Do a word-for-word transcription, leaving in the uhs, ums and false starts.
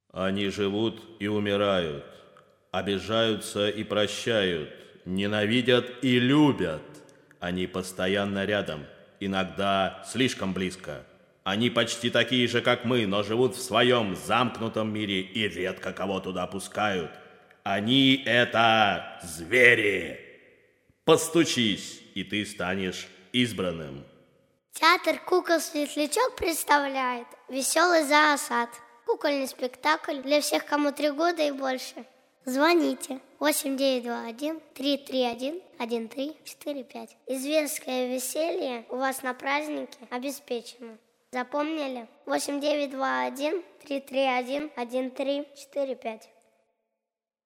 Они живут и умирают, обижаются и прощают, ненавидят и любят. Они постоянно рядом, иногда слишком близко. Они почти такие же, как мы, но живут в своем замкнутом мире и редко кого туда пускают. Они — это звери. Постучись, и ты станешь избранным. Театр «Кукол-светлячок» представляет «Веселый зоосад». Кукольный спектакль для всех, кому три года и больше. Звоните восемь девять два один три три один один три четыре пять. И зверское веселье у вас на празднике обеспечено. Запомнили? восемь девять два один три три один один три четыре пять.